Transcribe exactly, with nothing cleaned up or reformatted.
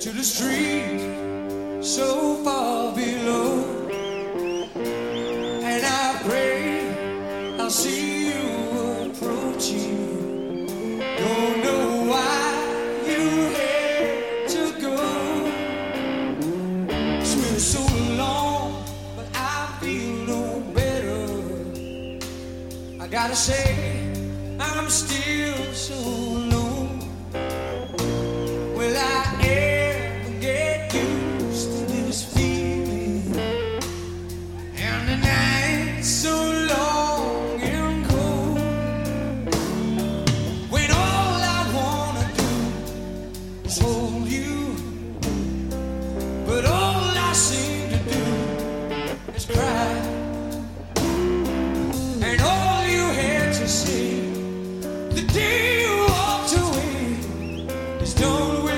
to the street so far below. And I pray I'll see you approaching. Don't know why you had to go. It's been so long, but I feel no better. I gotta say, I'm still so alone. Will I ever get used to this feeling? And the night's so long and cold, when all I wanna do is hold you, but all I seem to do is cry. And all you had to say the day you walked away is don't